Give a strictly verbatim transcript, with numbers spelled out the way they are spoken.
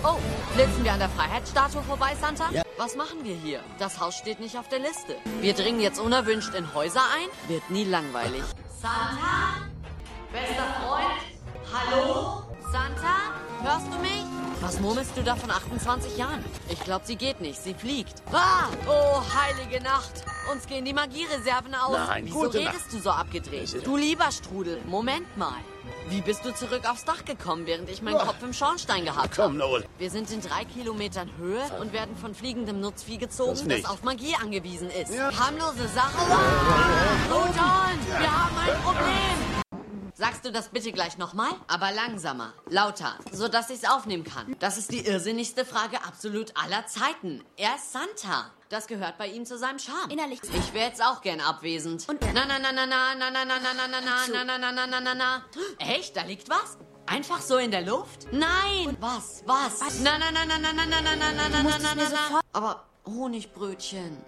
Oh, flitzen wir an der Freiheitsstatue vorbei, Santa? Ja. Was machen wir hier? Das Haus steht nicht auf der Liste. Wir dringen jetzt unerwünscht in Häuser ein? Wird nie langweilig. Santa? Bester Freund? Hallo? Santa? Hörst du mich? Was murmelst du da von achtundzwanzig Jahren? Ich glaube, sie geht nicht. Sie fliegt. Ah! Oh, heilige Nacht. Uns gehen die Magiereserven aus. Nein, Wieso gute redest Nacht. du so abgedreht? Du lieber Strudel, Moment mal. Wie bist du zurück aufs Dach gekommen, während ich meinen Oh. Kopf im Schornstein gehabt Komm, habe? Noel. Wir sind in drei Kilometern Höhe und werden von fliegendem Nutzvieh gezogen, Das das, nicht. auf Magie angewiesen ist. Ja. Harmlose Sache. Ah! Rodan, wir haben ein Problem. Sagst du das bitte gleich nochmal? Aber langsamer, lauter, sodass ich's aufnehmen kann. Das ist die irrsinnigste Frage absolut aller Zeiten. Er ist Santa. Das gehört bei ihm zu seinem Charme. Innerlich. Ich wäre jetzt auch gern abwesend. Und- na na na na na na na na na na na na So. na na na na na na na. Echt? Da liegt was? Einfach so in der Luft? Nein. Was? Was? Was? Na na na na na na na na na na na musst na es mir na na. sofort- Aber Honigbrötchen.